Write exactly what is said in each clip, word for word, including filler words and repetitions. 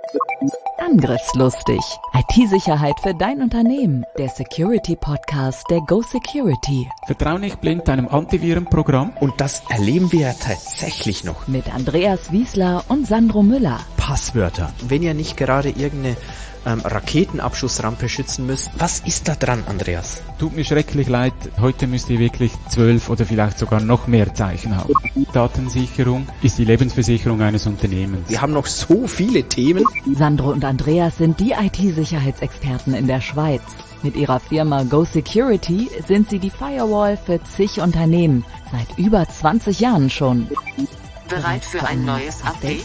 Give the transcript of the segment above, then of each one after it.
Angriffslustig. I T-Sicherheit für dein Unternehmen. Der Security-Podcast der Go Security. Vertrau nicht blind deinem Antivirenprogramm. Und das erleben wir ja tatsächlich noch. Mit Andreas Wiesler und Sandro Müller. Passwörter. Wenn ihr nicht gerade irgendeine ähm, Raketenabschussrampe schützen müsst, was ist da dran, Andreas? Tut mir schrecklich leid, heute müsst ihr wirklich zwölf oder vielleicht sogar noch mehr Zeichen haben. Datensicherung ist die Lebensversicherung eines Unternehmens. Wir haben noch so viele Themen. Sandro und Andreas sind die I T-Sicherheitsexperten in der Schweiz. Mit ihrer Firma Go Security sind sie die Firewall für zig Unternehmen. Seit über zwanzig Jahren schon. Bereit für ein neues Update?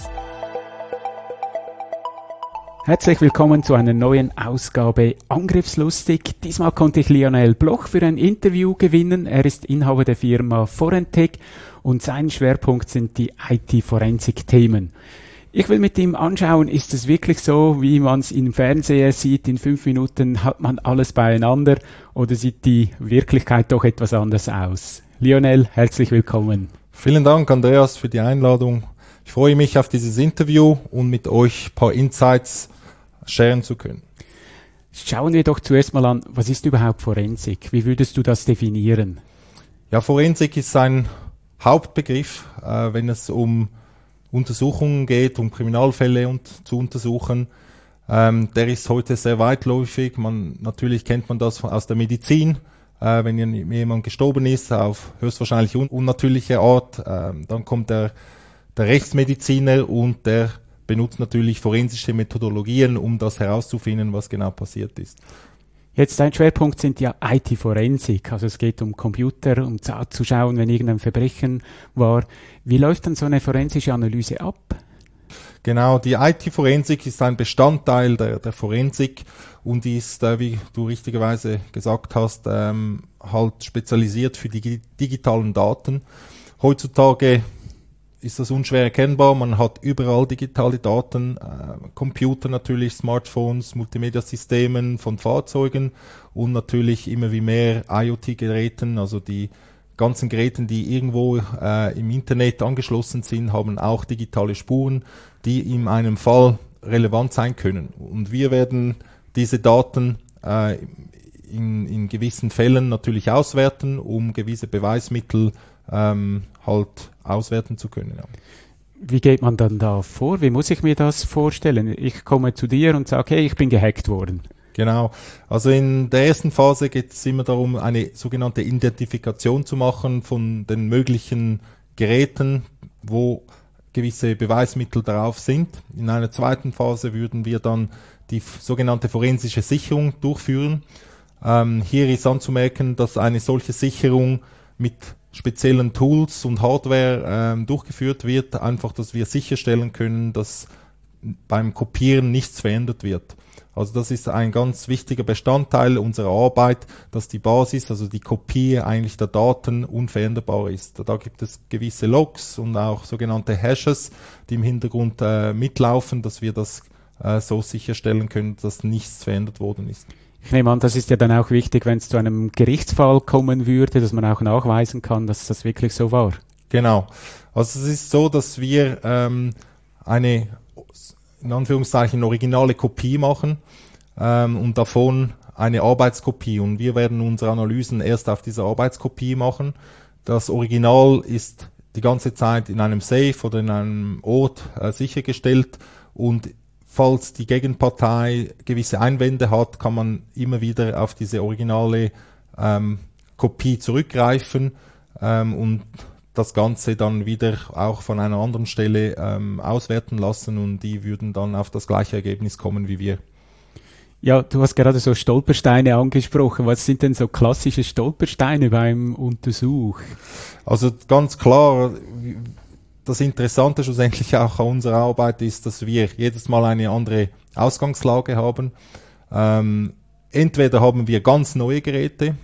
Herzlich willkommen zu einer neuen Ausgabe Angriffslustig. Diesmal konnte ich Lionel Bloch für ein Interview gewinnen. Er ist Inhaber der Firma Forentec und sein Schwerpunkt sind die I T-Forensik-Themen. Ich will mit ihm anschauen, ist es wirklich so, wie man es im Fernseher sieht, in fünf Minuten hat man alles beieinander, oder sieht die Wirklichkeit doch etwas anders aus? Lionel, herzlich willkommen. Vielen Dank, Andreas, für die Einladung. Ich freue mich auf dieses Interview und mit euch ein paar Insights sharen zu können. Schauen wir doch zuerst mal an, was ist überhaupt Forensik? Wie würdest du das definieren? Ja, Forensik ist ein Hauptbegriff, äh, wenn es um Untersuchungen geht, um Kriminalfälle und, zu untersuchen. Ähm, der ist heute sehr weitläufig. Man, natürlich kennt man das aus der Medizin. Äh, wenn jemand gestorben ist, auf höchstwahrscheinlich un- unnatürliche Art, äh, dann kommt der, der Rechtsmediziner und der benutzt natürlich forensische Methodologien, um das herauszufinden, was genau passiert ist. Jetzt dein Schwerpunkt sind ja I T-Forensik, also es geht um Computer, um zu schauen, wenn irgendein Verbrechen war. Wie läuft dann so eine forensische Analyse ab? Genau, die I T-Forensik ist ein Bestandteil der, der Forensik und ist, äh, wie du richtigerweise gesagt hast, ähm, halt spezialisiert für die digitalen Daten. Heutzutage ist das unschwer erkennbar. Man hat überall digitale Daten, äh, Computer natürlich, Smartphones, Multimedia-Systemen von Fahrzeugen und natürlich immer wie mehr I O T-Geräten, also die ganzen Geräte, die irgendwo äh, im Internet angeschlossen sind, haben auch digitale Spuren, die in einem Fall relevant sein können. Und wir werden diese Daten äh, in, in gewissen Fällen natürlich auswerten, um gewisse Beweismittel ähm, halt auswerten zu können. Ja. Wie geht man dann da vor? Wie muss ich mir das vorstellen? Ich komme zu dir und sage, hey, ich bin gehackt worden. Genau. Also in der ersten Phase geht es immer darum, eine sogenannte Identifikation zu machen von den möglichen Geräten, wo gewisse Beweismittel darauf sind. In einer zweiten Phase würden wir dann die sogenannte forensische Sicherung durchführen. Ähm, hier ist anzumerken, dass eine solche Sicherung mit speziellen Tools und Hardware ähm, durchgeführt wird, einfach, dass wir sicherstellen können, dass beim Kopieren nichts verändert wird. Also das ist ein ganz wichtiger Bestandteil unserer Arbeit, dass die Basis, also die Kopie eigentlich der Daten unveränderbar ist. Da gibt es gewisse Logs und auch sogenannte Hashes, die im Hintergrund äh, mitlaufen, dass wir das äh, so sicherstellen können, dass nichts verändert worden ist. Ich nehme an, das ist ja dann auch wichtig, wenn es zu einem Gerichtsfall kommen würde, dass man auch nachweisen kann, dass das wirklich so war. Genau. Also es ist so, dass wir ähm, eine, in Anführungszeichen, originale Kopie machen ähm, und davon eine Arbeitskopie. Und wir werden unsere Analysen erst auf dieser Arbeitskopie machen. Das Original ist die ganze Zeit in einem Safe oder in einem Ort äh, sichergestellt und falls die Gegenpartei gewisse Einwände hat, kann man immer wieder auf diese originale ähm, Kopie zurückgreifen ähm, und das Ganze dann wieder auch von einer anderen Stelle ähm, auswerten lassen und die würden dann auf das gleiche Ergebnis kommen wie wir. Ja, du hast gerade so Stolpersteine angesprochen. Was sind denn so klassische Stolpersteine beim Untersuch? Also ganz klar, das Interessante schlussendlich auch an unserer Arbeit ist, dass wir jedes Mal eine andere Ausgangslage haben. Ähm, entweder haben wir ganz neue Geräte,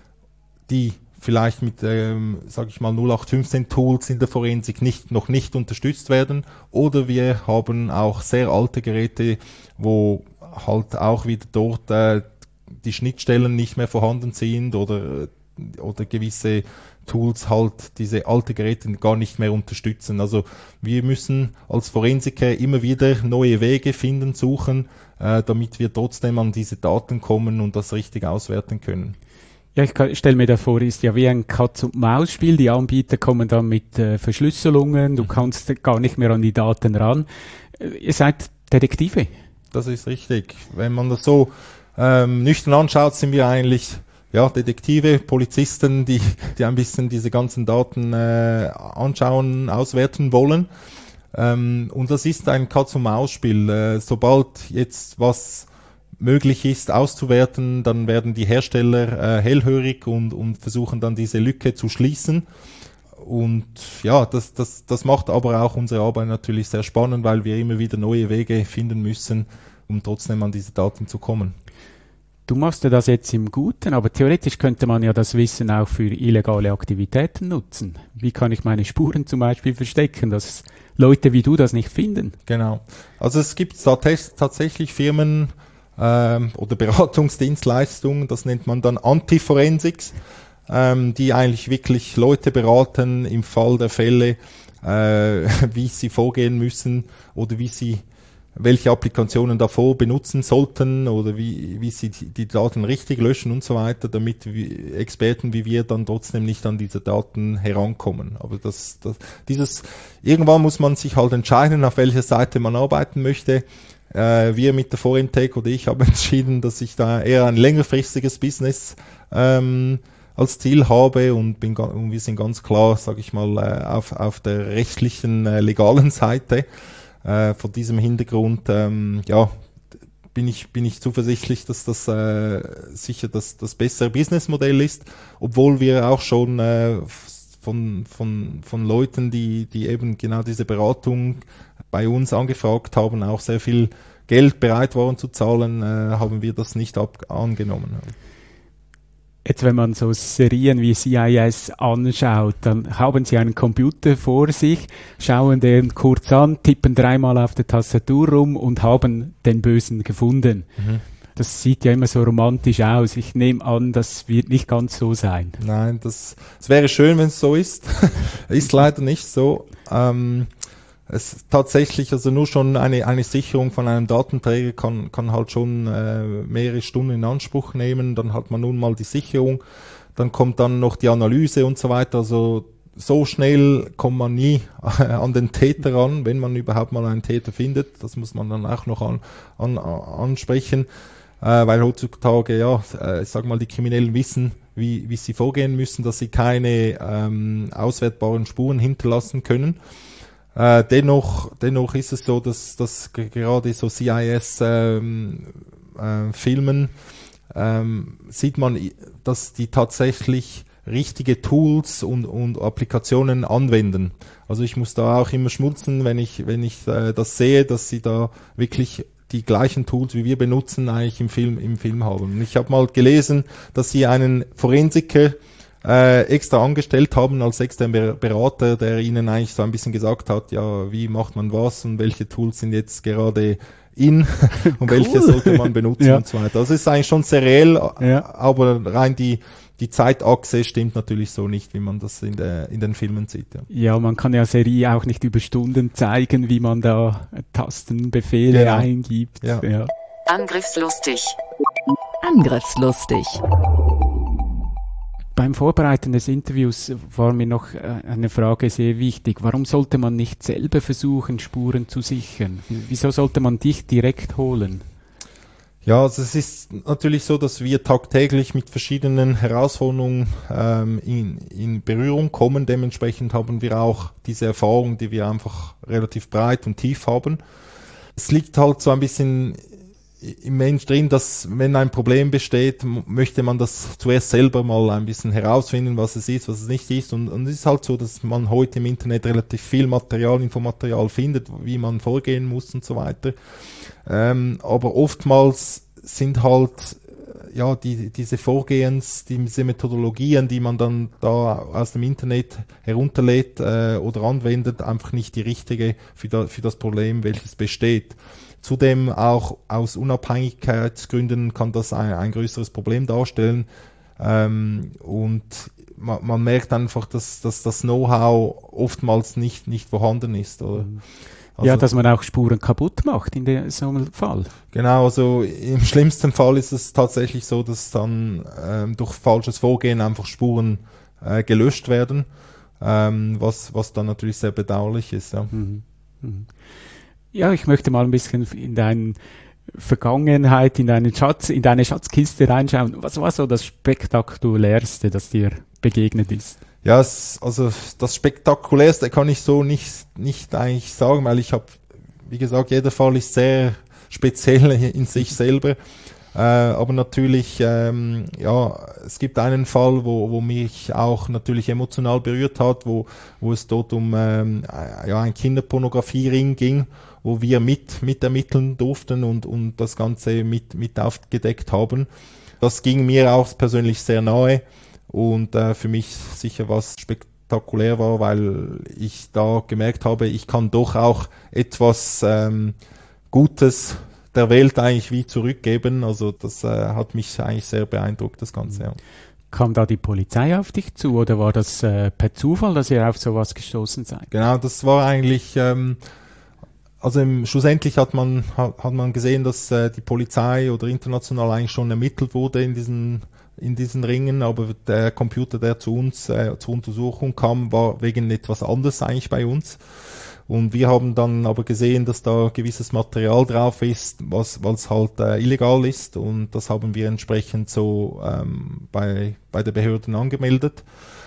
die vielleicht mit, ähm, sage ich mal, null acht fünfzehn Tools in der Forensik nicht, noch nicht unterstützt werden, oder wir haben auch sehr alte Geräte, wo halt auch wieder dort äh, die Schnittstellen nicht mehr vorhanden sind oder, oder gewisse Tools halt diese alte Geräte gar nicht mehr unterstützen. Also wir müssen als Forensiker immer wieder neue Wege finden, suchen, äh, damit wir trotzdem an diese Daten kommen und das richtig auswerten können. Ja, ich stelle mir da vor, ist ja wie ein Katz-und-Maus-Spiel. Die Anbieter kommen dann mit äh, Verschlüsselungen, du kannst gar nicht mehr an die Daten ran. Äh, ihr seid Detektive. Das ist richtig. Wenn man das so ähm, nüchtern anschaut, sind wir eigentlich ja Detektive, Polizisten, die die ein bisschen diese ganzen Daten äh, anschauen, auswerten wollen. Ähm, und das ist ein Katz-und-Maus-Spiel. Äh, sobald jetzt was möglich ist auszuwerten, dann werden die Hersteller äh, hellhörig und, und versuchen dann diese Lücke zu schließen. Und ja, das, das, das macht aber auch unsere Arbeit natürlich sehr spannend, weil wir immer wieder neue Wege finden müssen, um trotzdem an diese Daten zu kommen. Du machst ja das jetzt im Guten, aber theoretisch könnte man ja das Wissen auch für illegale Aktivitäten nutzen. Wie kann ich meine Spuren zum Beispiel verstecken, dass Leute wie du das nicht finden? Genau. Also es gibt tatsächlich Firmen, Ähm, oder Beratungsdienstleistungen, das nennt man dann Anti-Forensics, ähm, die eigentlich wirklich Leute beraten im Fall der Fälle, äh, wie sie vorgehen müssen oder wie sie welche Applikationen davor benutzen sollten oder wie, wie sie die, die Daten richtig löschen und so weiter, damit wir, Experten wie wir dann trotzdem nicht an diese Daten herankommen. Aber das, das, dieses, irgendwann muss man sich halt entscheiden, auf welcher Seite man arbeiten möchte. Äh, wir mit der Forentech oder ich haben entschieden, dass ich da eher ein längerfristiges Business ähm, als Ziel habe und, bin, und wir sind ganz klar, sage ich mal, äh, auf, auf der rechtlichen, äh, legalen Seite. Äh, vor diesem Hintergrund, ähm, ja, bin ich bin ich zuversichtlich, dass das äh, sicher das, das bessere Businessmodell ist, obwohl wir auch schon äh, von von von Leuten, die die eben genau diese Beratung bei uns angefragt haben, auch sehr viel Geld bereit waren zu zahlen, äh, haben wir das nicht ab angenommen. Jetzt, wenn man so Serien wie C I S anschaut, dann haben sie einen Computer vor sich, schauen den kurz an, tippen dreimal auf der Tastatur rum und haben den Bösen gefunden. Mhm. Das sieht ja immer so romantisch aus. Ich nehme an, das wird nicht ganz so sein. Nein, das, das wäre schön, wenn es so ist. Ist leider nicht so. Ähm, es tatsächlich, also nur schon eine eine Sicherung von einem Datenträger kann kann halt schon äh, mehrere Stunden in Anspruch nehmen. Dann hat man nun mal die Sicherung, dann kommt dann noch die Analyse und so weiter. Also so schnell kommt man nie an den Täter ran, wenn man überhaupt mal einen Täter findet. Das muss man dann auch noch an, an ansprechen, äh, weil heutzutage, ja, äh, ich sag mal, die Kriminellen wissen, wie wie sie vorgehen müssen, dass sie keine ähm, auswertbaren Spuren hinterlassen können. Äh, dennoch, dennoch ist es so, dass, dass gerade so C I S-Filmen ähm, äh, ähm, sieht man, dass die tatsächlich richtige Tools und, und Applikationen anwenden. Also ich muss da auch immer schmunzeln, wenn ich, wenn ich äh, das sehe, dass sie da wirklich die gleichen Tools, wie wir benutzen, eigentlich im Film, im Film haben. Und ich habe mal gelesen, dass sie einen Forensiker Äh, extra angestellt haben als externen Berater, der ihnen eigentlich so ein bisschen gesagt hat, ja, wie macht man was und welche Tools sind jetzt gerade in und cool. Welche sollte man benutzen ja. Und so weiter. Also es ist eigentlich schon sehr reell, ja. Aber rein die die Zeitachse stimmt natürlich so nicht, wie man das in der in den Filmen sieht. Ja, ja, man kann ja Serie auch nicht über Stunden zeigen, wie man da Tastenbefehle genau. eingibt. Ja. Ja. Angriffslustig. Angriffslustig. Beim Vorbereiten des Interviews war mir noch eine Frage sehr wichtig. Warum sollte man nicht selber versuchen, Spuren zu sichern? Wieso sollte man dich direkt holen? Ja, also es ist natürlich so, dass wir tagtäglich mit verschiedenen Herausforderungen ähm, in, in Berührung kommen. Dementsprechend haben wir auch diese Erfahrung, die wir einfach relativ breit und tief haben. Es liegt halt so ein bisschen im Mensch drin, dass wenn ein Problem besteht, m- möchte man das zuerst selber mal ein bisschen herausfinden, was es ist, was es nicht ist. Und, und es ist halt so, dass man heute im Internet relativ viel Material, Infomaterial findet, wie man vorgehen muss und so weiter. Ähm, aber oftmals sind halt ja die diese Vorgehens, diese Methodologien, die man dann da aus dem Internet herunterlädt äh, oder anwendet, einfach nicht die richtige für, da, für das Problem, welches besteht. Zudem auch aus Unabhängigkeitsgründen kann das ein, ein größeres Problem darstellen. Ähm, und man, man merkt einfach, dass, dass das Know-how oftmals nicht, nicht vorhanden ist. Oder? Also, ja, dass man auch Spuren kaputt macht in dem, so einem Fall. Genau, also im schlimmsten Fall ist es tatsächlich so, dass dann ähm, durch falsches Vorgehen einfach Spuren äh, gelöscht werden, ähm, was, was dann natürlich sehr bedauerlich ist. Ja. Mhm. Mhm. Ja, ich möchte mal ein bisschen in deine Vergangenheit, in deinen Schatz, in deine Schatzkiste reinschauen. Was war so das Spektakulärste, das dir begegnet ist? Ja, es, also das Spektakulärste kann ich so nicht, nicht eigentlich sagen, weil ich habe, wie gesagt, jeder Fall ist sehr speziell in sich selber. Äh, aber natürlich, ähm, ja, es gibt einen Fall, wo, wo mich auch natürlich emotional berührt hat, wo, wo es dort um ähm, ja, einen Kinderpornografiering ging, wo wir mit, mit ermitteln durften und, und das Ganze mit, mit aufgedeckt haben. Das ging mir auch persönlich sehr nahe. Und äh, für mich sicher was spektakulär war, weil ich da gemerkt habe, ich kann doch auch etwas ähm, Gutes der Welt eigentlich wie zurückgeben. Also das äh, hat mich eigentlich sehr beeindruckt, das Ganze. Ja. Kam da die Polizei auf dich zu oder war das äh, per Zufall, dass ihr auf sowas gestoßen seid? Genau, das war eigentlich, ähm, also im, schlussendlich hat man hat, hat man gesehen, dass äh, die Polizei oder international eigentlich schon ermittelt wurde in diesen in diesen Ringen, aber der Computer, der zu uns äh, zur Untersuchung kam, war wegen etwas anderes eigentlich bei uns. Und wir haben dann aber gesehen, dass da gewisses Material drauf ist, was was halt äh, illegal ist, und das haben wir entsprechend so ähm, bei bei der Behörden angemeldet.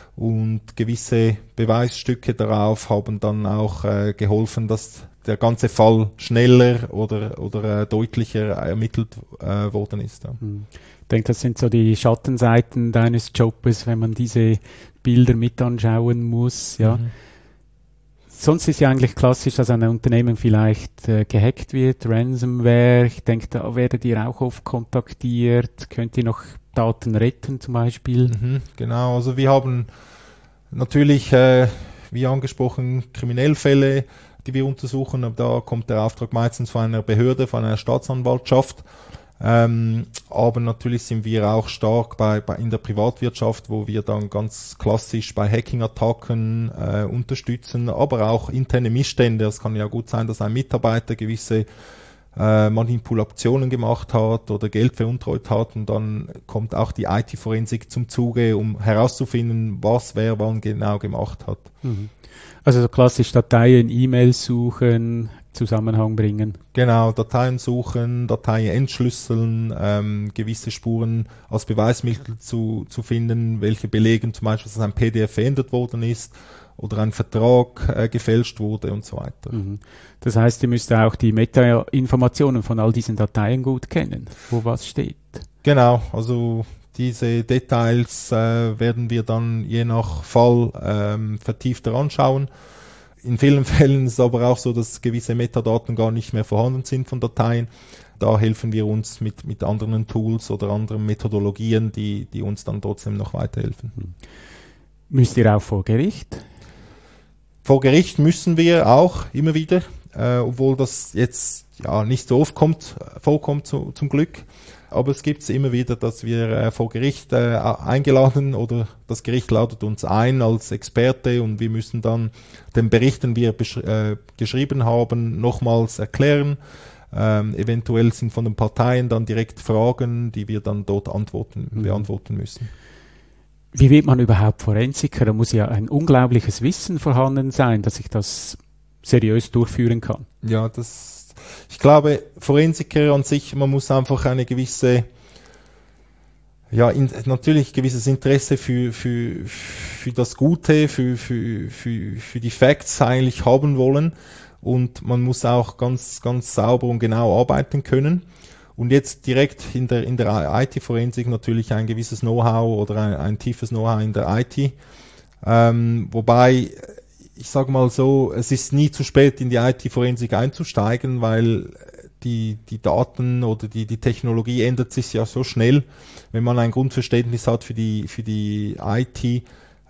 Und gewisse Beweisstücke darauf haben dann auch äh, geholfen, dass der ganze Fall schneller oder oder äh, deutlicher ermittelt äh, worden ist. Ja. Hm. Ich denke, das sind so die Schattenseiten deines Jobs, wenn man diese Bilder mit anschauen muss. Ja. Mhm. Sonst ist ja eigentlich klassisch, dass ein Unternehmen vielleicht äh, gehackt wird, Ransomware. Ich denke, da werdet ihr auch oft kontaktiert. Könnt ihr noch Daten retten zum Beispiel? Mhm, genau, also wir haben natürlich, äh, wie angesprochen, Kriminellfälle, die wir untersuchen. Aber da kommt der Auftrag meistens von einer Behörde, von einer Staatsanwaltschaft. Ähm, aber natürlich sind wir auch stark bei, bei in der Privatwirtschaft, wo wir dann ganz klassisch bei Hacking-Attacken äh, unterstützen, aber auch interne Missstände. Es kann ja gut sein, dass ein Mitarbeiter gewisse äh, Manipulationen gemacht hat oder Geld veruntreut hat, und dann kommt auch die I T-Forensik zum Zuge, um herauszufinden, was wer wann genau gemacht hat. Mhm. Also so klassisch Dateien, E-Mails suchen, Zusammenhang bringen. Genau, Dateien suchen, Dateien entschlüsseln, ähm, gewisse Spuren als Beweismittel zu, zu finden, welche belegen zum Beispiel, dass ein P D F verändert worden ist oder ein Vertrag äh, gefälscht wurde und so weiter. Mhm. Das heißt, ihr müsst auch die Meta-Informationen von all diesen Dateien gut kennen, wo was steht. Genau, also diese Details äh, werden wir dann je nach Fall ähm, vertiefter anschauen. In vielen Fällen ist es aber auch so, dass gewisse Metadaten gar nicht mehr vorhanden sind von Dateien. Da helfen wir uns mit, mit anderen Tools oder anderen Methodologien, die, die uns dann trotzdem noch weiterhelfen. Hm. Müsst ihr auch vor Gericht? Vor Gericht müssen wir auch immer wieder, äh, obwohl das jetzt ja nicht so oft kommt, vorkommt zu, zum Glück. Aber es gibt es immer wieder, dass wir äh, vor Gericht äh, eingeladen oder das Gericht ladet uns ein als Experte, und wir müssen dann den Bericht, den wir besch- äh, geschrieben haben, nochmals erklären. Ähm, eventuell sind von den Parteien dann direkt Fragen, die wir dann dort antworten, mhm. beantworten müssen. Wie wird man überhaupt Forensiker? Da muss ja ein unglaubliches Wissen vorhanden sein, dass ich das seriös durchführen kann. Ja, das Ich glaube, Forensiker an sich, man muss einfach eine gewisse, ja, in, natürlich gewisses Interesse für, für, für das Gute, für, für, für, für die Facts eigentlich haben wollen, und man muss auch ganz, ganz sauber und genau arbeiten können. Und jetzt direkt in der, in der I T-Forensik natürlich ein gewisses Know-how oder ein, ein tiefes Know-how in der I T. Ähm, wobei, ich sage mal so, es ist nie zu spät, in die I T-Forensik einzusteigen, weil die, die Daten oder die, die Technologie ändert sich ja so schnell. Wenn man ein Grundverständnis hat für die, für die I T,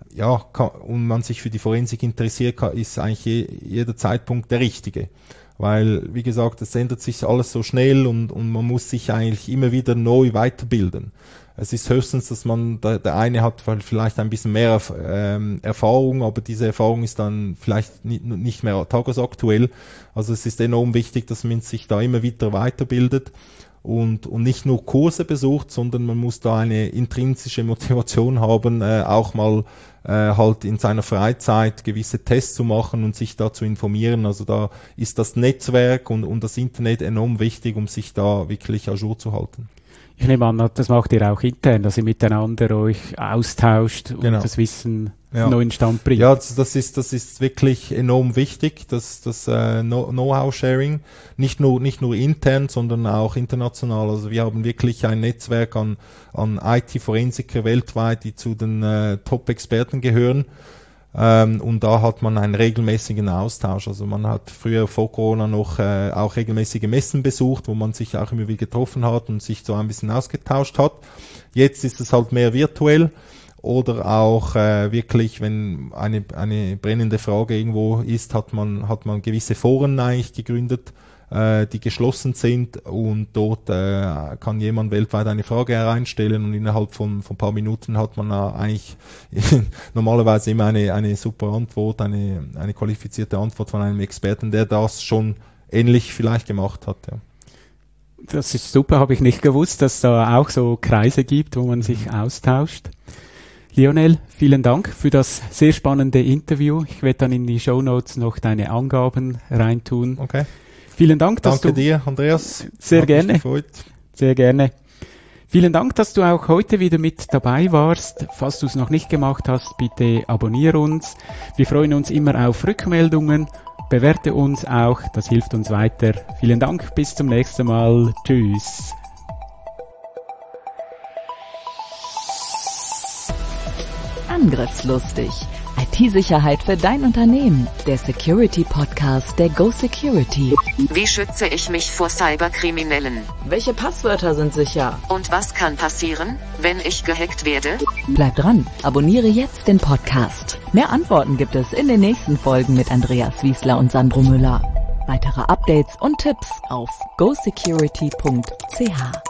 ja, kann, und man sich für die Forensik interessiert, kann, ist eigentlich je, jeder Zeitpunkt der richtige. Weil, wie gesagt, es ändert sich alles so schnell und, und man muss sich eigentlich immer wieder neu weiterbilden. Es ist höchstens, dass man, der, der eine hat vielleicht ein bisschen mehr ähm, Erfahrung, aber diese Erfahrung ist dann vielleicht nicht, nicht mehr tagesaktuell. Also es ist enorm wichtig, dass man sich da immer wieder weiterbildet und, und nicht nur Kurse besucht, sondern man muss da eine intrinsische Motivation haben, äh, auch mal äh, halt in seiner Freizeit gewisse Tests zu machen und sich da zu informieren. Also da ist das Netzwerk und, und das Internet enorm wichtig, um sich da wirklich à jour zu halten. Ich nehme an, das macht ihr auch intern, dass ihr miteinander euch austauscht und genau. das Wissen ja. auf den neuen Stand bringt. Ja, das ist, das ist wirklich enorm wichtig, das, das äh, Know-how-Sharing, nicht nur, nicht nur intern, sondern auch international. Also wir haben wirklich ein Netzwerk an, an I T-Forensiker weltweit, die zu den äh, Top-Experten gehören. Ähm, und da hat man einen regelmäßigen Austausch. Also man hat früher vor Corona noch äh, auch regelmäßige Messen besucht, wo man sich auch immer wieder getroffen hat und sich so ein bisschen ausgetauscht hat. Jetzt ist es halt mehr virtuell oder auch äh, wirklich, wenn eine eine brennende Frage irgendwo ist, hat man hat man gewisse Foren eigentlich gegründet, äh, die geschlossen sind und dort äh, kann jemand weltweit eine Frage hereinstellen und innerhalb von von ein paar Minuten hat man äh, eigentlich normalerweise immer eine eine super Antwort, eine eine qualifizierte Antwort von einem Experten, der das schon ähnlich vielleicht gemacht hat. Ja. Das ist super, habe ich nicht gewusst, dass es da auch so Kreise gibt, wo man sich austauscht. Lionel, vielen Dank für das sehr spannende Interview. Ich werde dann in die Shownotes noch deine Angaben reintun. Okay. Vielen Dank, dass Danke du... dir, Andreas. Sehr Hat gerne. mich gefreut. Sehr gerne. Vielen Dank, dass du auch heute wieder mit dabei warst. Falls du es noch nicht gemacht hast, bitte abonniere uns. Wir freuen uns immer auf Rückmeldungen. Bewerte uns auch, das hilft uns weiter. Vielen Dank, bis zum nächsten Mal. Tschüss. Angriffslustig. I T-Sicherheit für dein Unternehmen. Der Security-Podcast der Go Security. Wie schütze ich mich vor Cyberkriminellen? Welche Passwörter sind sicher? Und was kann passieren, wenn ich gehackt werde? Bleib dran, abonniere jetzt den Podcast. Mehr Antworten gibt es in den nächsten Folgen mit Andreas Wiesler und Sandro Müller. Weitere Updates und Tipps auf go security punkt c h.